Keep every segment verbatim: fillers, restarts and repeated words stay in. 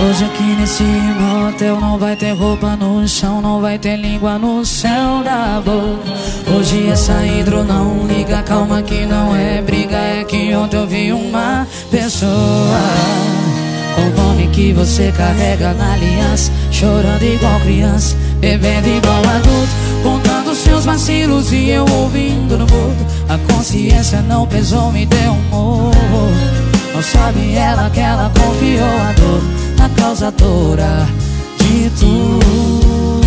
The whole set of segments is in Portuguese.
Hoje aqui nesse motel não vai ter roupa no chão, não vai ter língua no céu da boca. Hoje essa hidro não liga, calma que não é briga, é que ontem eu vi uma pessoa com o nome que você carrega na aliança, chorando igual criança, bebendo igual adulto, contando seus vacilos e eu ouvindo no mudo. A consciência não pesou, me deu um morro. Não sabe ela que ela confiou a dor na causadora de tudo.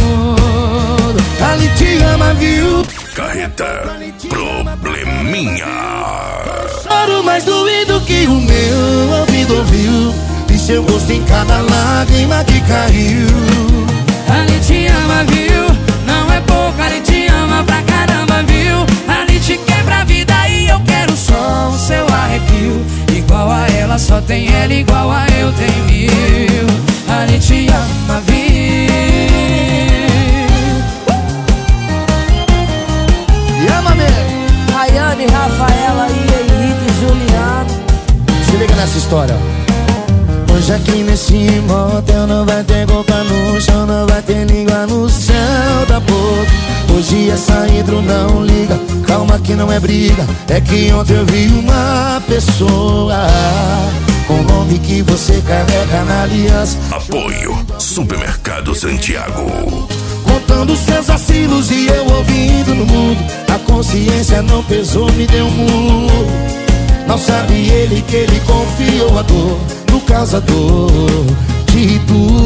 Ali te ama, viu? Carreta Probleminha. Choro mais doído que o meu ouvido ouviu, e seu rosto em cada lágrima que caiu. Ali te ama, viu? Não é pouco, ali te ama pra caramba, viu? Ali te quebra a vida e eu quero só o seu arrepio. Igual a ela, só tem ela, igual a eu tem mil. Ali te ama, viu? E ama mesmo. Rayane, Rafaela e Henrique Juliano. Se liga nessa história. Hoje aqui nesse motel não vai ter roupa no chão, não vai ter língua no céu da boca. Hoje essa hidro não liga, calma que não é briga, é que ontem eu vi uma pessoa com o nome que você carrega na aliança. Apoio Supermercado Santiago. Contando seus vacilos e eu ouvindo no mundo. A consciência não pesou, me deu um murro. Não sabe ele que ele confiou a dor no causador de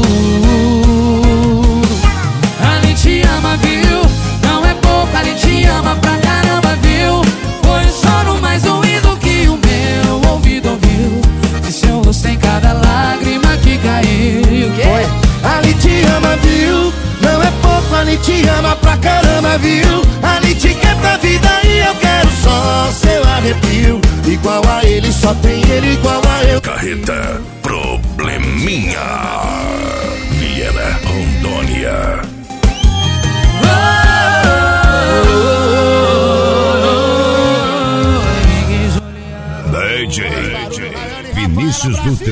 tudo. Ali te ama, viu? Não é pouco, ali te ama pra caramba, viu? Foi um choro mais doído que o meu ouvido ouviu, e seu rosto em cada lágrima que caiu. Foi. Ali te ama, viu? Não é pouco, ali te ama pra caramba, viu? Ali te quer pra vida e eu quero só seu arrepio. Igual a ele, só tem ele, igual a eu. Carreta Probleminha. Viena, Rondônia. D J Vinícius do T